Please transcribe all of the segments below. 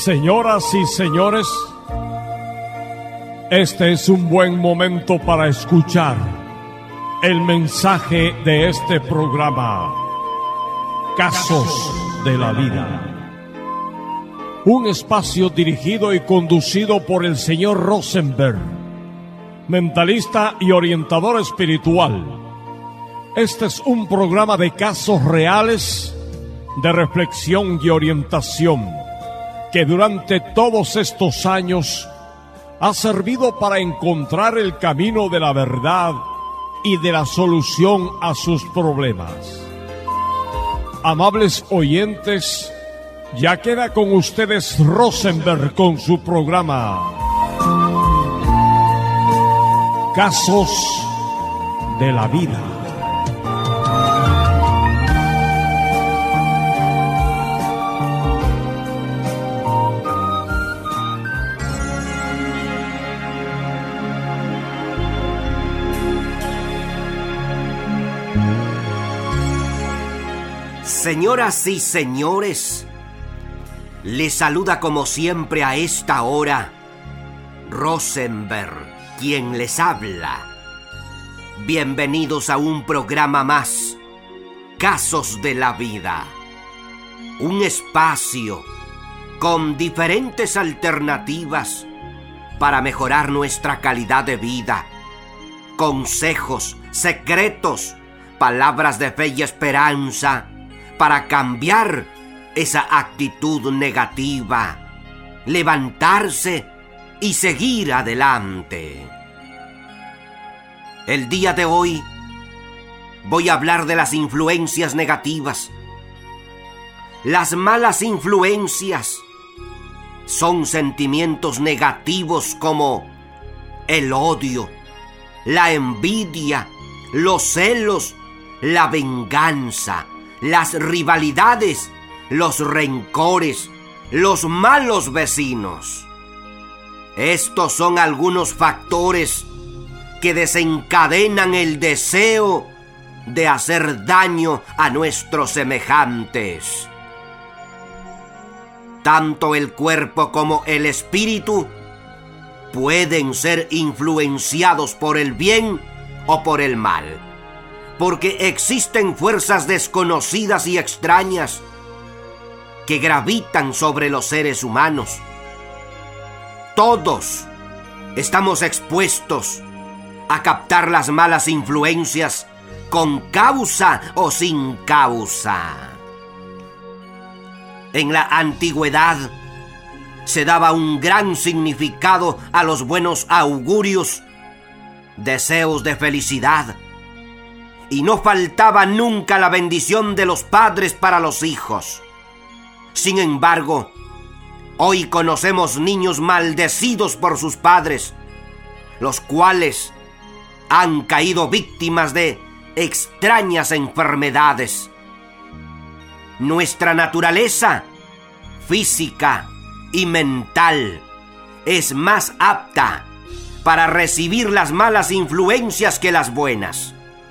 Señoras y señores, este es un buen momento para escuchar el mensaje de este programa, Casos de la Vida. Un espacio dirigido y conducido por el señor Rosenberg, mentalista y orientador espiritual. Este es un programa de casos reales, de reflexión y orientación, que durante todos estos años ha servido para encontrar el camino de la verdad y de la solución a sus problemas. Amables oyentes, ya queda con ustedes Rosenberg con su programa Casos de la Vida. Señoras y señores, les saluda como siempre a esta hora Rosenberg, quien les habla. Bienvenidos a un programa más, Casos de la Vida. Un espacio con diferentes alternativas para mejorar nuestra calidad de vida. Consejos, secretos, palabras de fe y esperanza para cambiar esa actitud negativa, levantarse y seguir adelante. El día de hoy voy a hablar de las influencias negativas. Las malas influencias son sentimientos negativos como el odio, la envidia, los celos, la venganza, las rivalidades, los rencores, los malos vecinos. Estos son algunos factores que desencadenan el deseo de hacer daño a nuestros semejantes. Tanto el cuerpo como el espíritu pueden ser influenciados por el bien o por el mal, porque existen fuerzas desconocidas y extrañas que gravitan sobre los seres humanos. Todos estamos expuestos a captar las malas influencias con causa o sin causa. En la antigüedad se daba un gran significado a los buenos augurios, deseos de felicidad, y no faltaba nunca la bendición de los padres para los hijos. Sin embargo, hoy conocemos niños maldecidos por sus padres, los cuales han caído víctimas de extrañas enfermedades. Nuestra naturaleza física y mental es más apta para recibir las malas influencias que las buenas.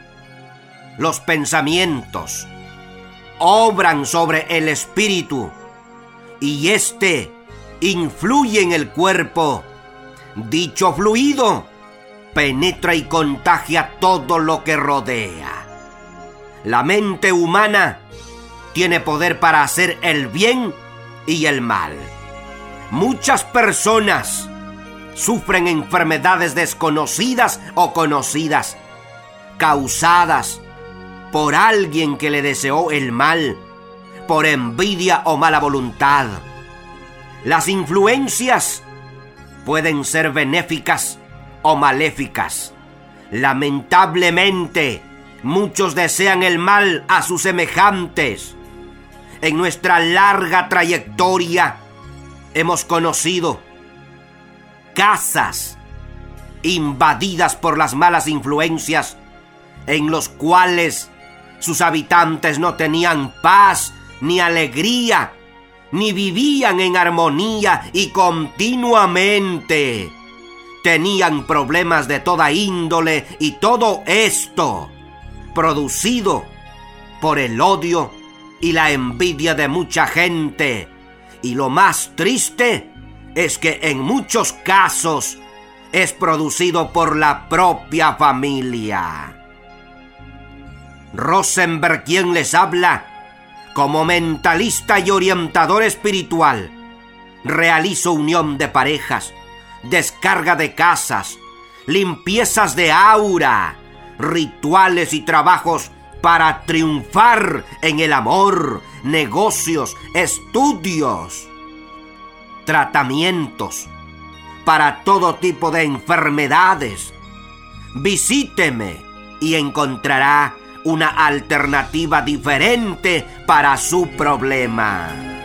Los pensamientos obran sobre el espíritu y éste influye en el cuerpo. Dicho fluido penetra y contagia todo lo que rodea. La mente humana tiene poder para hacer el bien y el mal. Muchas personas sufren enfermedades desconocidas o conocidas, causadas por alguien que le deseó el mal, por envidia o mala voluntad. Las influencias pueden ser benéficas o maléficas. Lamentablemente, muchos desean el mal a sus semejantes. En nuestra larga trayectoria hemos conocido casas invadidas por las malas influencias, en los cuales sus habitantes no tenían paz ni alegría, ni vivían en armonía y continuamente tenían problemas de toda índole, y todo esto producido por el odio y la envidia de mucha gente, Y lo más triste es que en muchos casos es producido por la propia familia. Rosenberg, quien les habla, como mentalista y orientador espiritual, realizo unión de parejas, descarga de casas, limpiezas de aura, rituales y trabajos para triunfar en el amor, negocios, estudios, tratamientos para todo tipo de enfermedades. Visíteme y encontrará una alternativa diferente para su problema.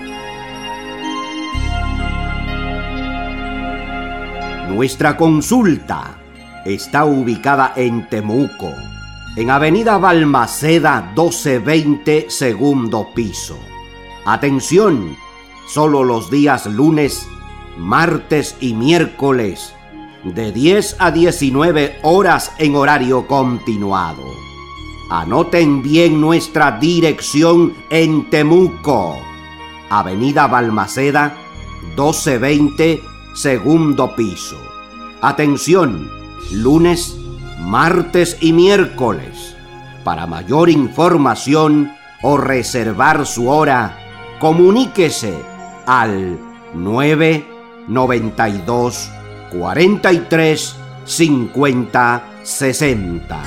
Nuestra consulta está ubicada en Temuco, en Avenida Balmaceda 1220, segundo piso. Atención, solo los días lunes, martes y miércoles, de 10 a 19 horas en horario continuado. Anoten bien nuestra dirección en Temuco, Avenida Balmaceda 1220, segundo piso. Atención, lunes, martes y miércoles. Para mayor información o reservar su hora, comuníquese al 992 43 50 60.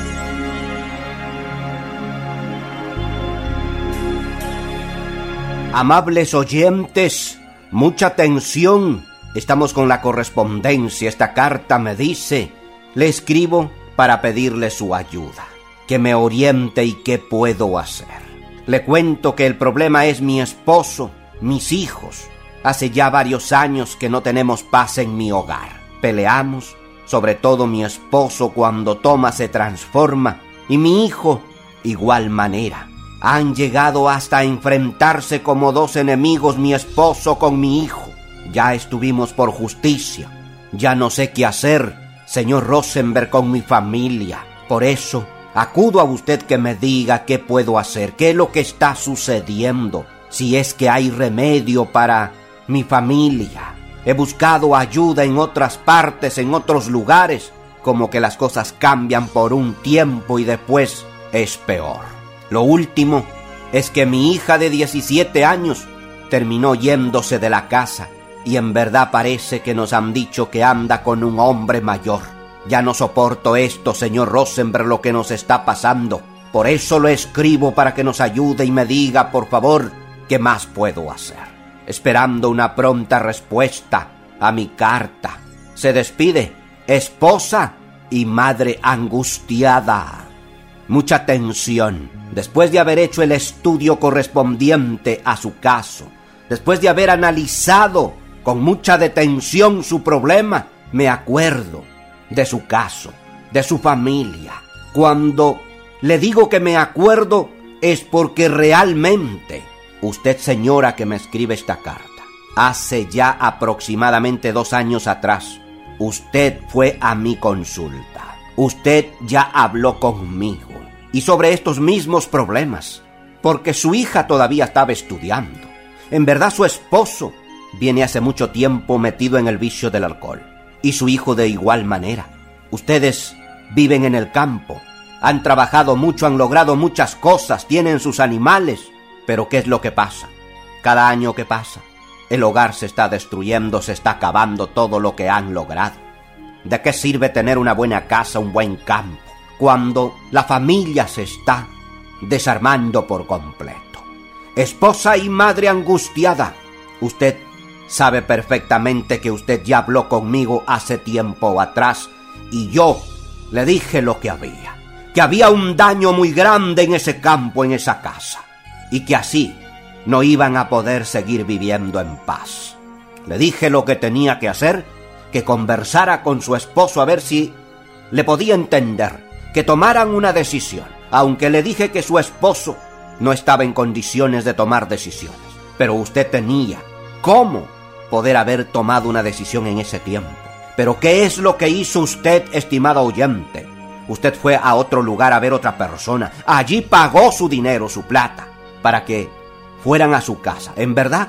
Amables oyentes, mucha atención. Estamos con la correspondencia. Esta carta me dice: le escribo para pedirle su ayuda, que me oriente y qué puedo hacer. Le cuento que el problema es mi esposo, mis hijos. Hace ya varios años que no tenemos paz en mi hogar. Peleamos, sobre todo mi esposo cuando toma se transforma, y mi hijo igual manera. Han llegado hasta enfrentarse como dos enemigos mi esposo con mi hijo. Ya estuvimos por justicia. Ya no sé qué hacer, señor Rosenberg, con mi familia. Por eso acudo a usted que me diga qué puedo hacer, qué es lo que está sucediendo, si es que hay remedio para mi familia. He buscado ayuda en otras partes, en otros lugares, como que las cosas cambian por un tiempo y después es peor. Lo último es que mi hija de 17 años terminó yéndose de la casa y en verdad parece que nos han dicho que anda con un hombre mayor. Ya no soporto esto, señor Rosenberg, lo que nos está pasando. Por eso lo escribo para que nos ayude y me diga, por favor, qué más puedo hacer. Esperando una pronta respuesta a mi carta. Se despide, esposa y madre angustiada. Mucha atención. Después de haber hecho el estudio correspondiente a su caso, después de haber analizado con mucha detención su problema, me acuerdo de su caso, de su familia. Cuando le digo que me acuerdo es porque realmente usted, señora que me escribe esta carta, hace ya aproximadamente 2 años atrás, usted fue a mi consulta. Usted ya habló conmigo y sobre estos mismos problemas, porque su hija todavía estaba estudiando. En verdad su esposo viene hace mucho tiempo metido en el vicio del alcohol, y su hijo de igual manera. Ustedes viven en el campo, han trabajado mucho, han logrado muchas cosas, tienen sus animales, pero ¿qué es lo que pasa? Cada año que pasa, el hogar se está destruyendo, se está acabando todo lo que han logrado. ¿De qué sirve tener una buena casa, un buen campo, cuando la familia se está desarmando por completo? Esposa y madre angustiada, usted sabe perfectamente que usted ya habló conmigo hace tiempo atrás y yo le dije lo que había un daño muy grande en ese campo, en esa casa, y que así no iban a poder seguir viviendo en paz. Le dije lo que tenía que hacer, que conversara con su esposo a ver si le podía entender, que tomaran una decisión, aunque le dije que su esposo no estaba en condiciones de tomar decisiones, pero usted tenía cómo poder haber tomado una decisión en ese tiempo. Pero ¿qué es lo que hizo usted, estimado oyente? Usted fue a otro lugar a ver otra persona, allí pagó su dinero, su plata, para que fueran a su casa. En verdad,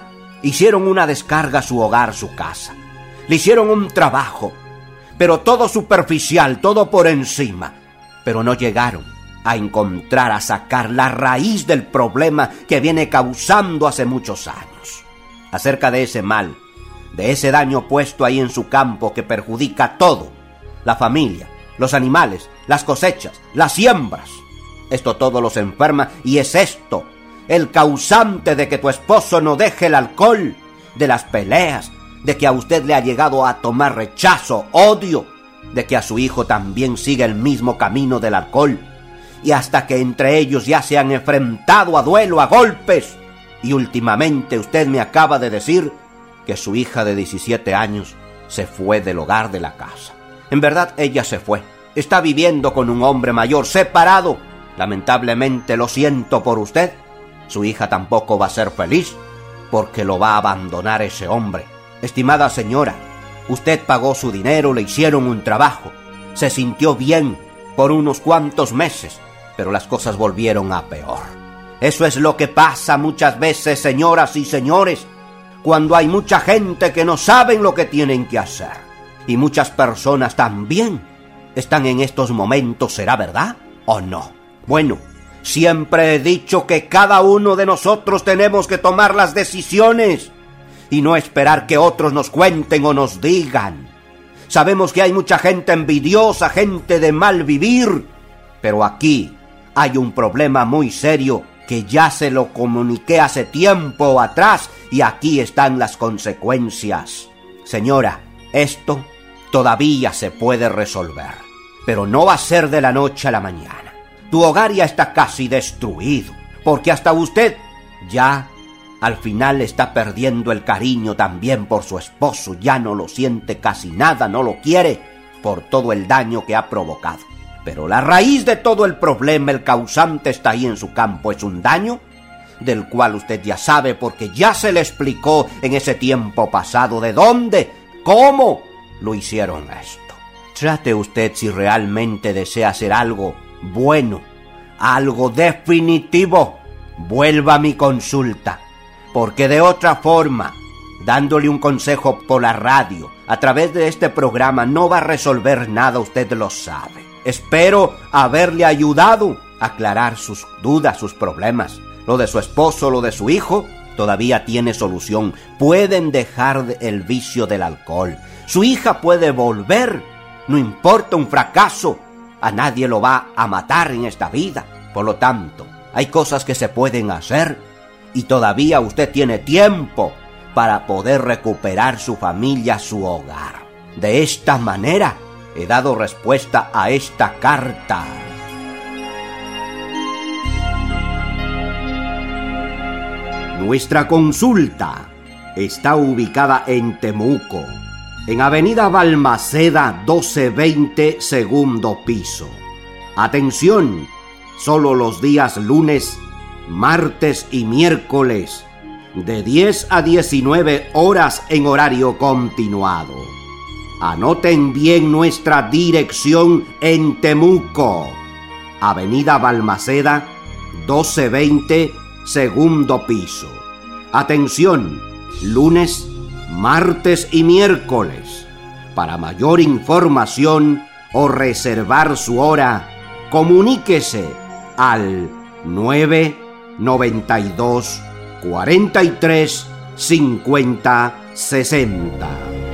Hicieron una descarga a su hogar, su casa. Le hicieron un trabajo, pero todo superficial, todo por encima. Pero no llegaron a encontrar, a sacar la raíz del problema que viene causando hace muchos años. Acerca de ese mal, de ese daño puesto ahí en su campo que perjudica todo: la familia, los animales, las cosechas, las siembras. Esto todo los enferma, y es esto el causante de que tu esposo no deje el alcohol, de las peleas, de que a usted le ha llegado a tomar rechazo, odio, de que a su hijo también sigue el mismo camino del alcohol, y hasta que entre ellos ya se han enfrentado a duelo, a golpes. Y últimamente usted me acaba de decir que su hija de 17 años se fue del hogar, de la casa. En verdad, ella se fue. Está viviendo con un hombre mayor, separado. Lamentablemente, lo siento por usted. Su hija tampoco va a ser feliz, porque lo va a abandonar ese hombre. Estimada señora, usted pagó su dinero, le hicieron un trabajo, se sintió bien por unos cuantos meses, pero las cosas volvieron a peor. Eso es lo que pasa muchas veces, señoras y señores, cuando hay mucha gente que no saben lo que tienen que hacer. Y muchas personas también están en estos momentos, ¿será verdad o no? Bueno, siempre he dicho que cada uno de nosotros tenemos que tomar las decisiones y no esperar que otros nos cuenten o nos digan. Sabemos que hay mucha gente envidiosa, gente de mal vivir, pero aquí hay un problema muy serio que ya se lo comuniqué hace tiempo atrás, y aquí están las consecuencias. Señora, esto todavía se puede resolver, pero no va a ser de la noche a la mañana. Tu hogar ya está casi destruido, porque hasta usted ya al final está perdiendo el cariño también por su esposo. Ya no lo siente casi nada, no lo quiere por todo el daño que ha provocado. Pero la raíz de todo el problema, el causante, está ahí en su campo. Es un daño del cual usted ya sabe, porque ya se le explicó en ese tiempo pasado de dónde, cómo lo hicieron esto. Trate usted, si realmente desea hacer algo bueno, algo definitivo, vuelva a mi consulta, porque de otra forma, dándole un consejo por la radio, a través de este programa, no va a resolver nada, usted lo sabe. Espero haberle ayudado a aclarar sus dudas, sus problemas. Lo de su esposo, lo de su hijo, todavía tiene solución. Pueden dejar el vicio del alcohol. Su hija puede volver. No importa un fracaso. A nadie lo va a matar en esta vida. Por lo tanto, hay cosas que se pueden hacer y todavía usted tiene tiempo para poder recuperar su familia, su hogar. De esta manera, he dado respuesta a esta carta. Nuestra consulta está ubicada en Temuco, en Avenida Balmaceda 1220, segundo piso. Atención, solo los días lunes, martes y miércoles, de 10 a 19 horas en horario continuado. Anoten bien nuestra dirección en Temuco, Avenida Balmaceda 1220, segundo piso. Atención, lunes, martes y miércoles. Para mayor información o reservar su hora, comuníquese al 992 43 50 60.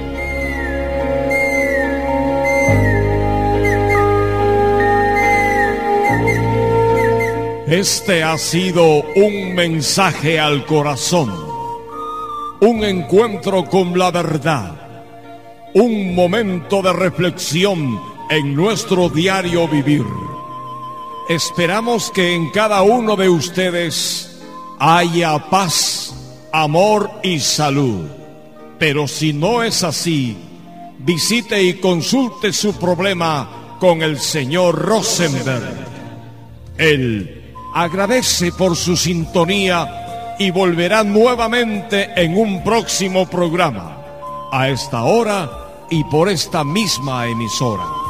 Este ha sido un mensaje al corazón, un encuentro con la verdad, un momento de reflexión en nuestro diario vivir. Esperamos que en cada uno de ustedes haya paz, amor y salud. Pero si no es así, visite y consulte su problema con el señor Rosenberg. Él agradece por su sintonía y volverá nuevamente en un próximo programa, a esta hora y por esta misma emisora.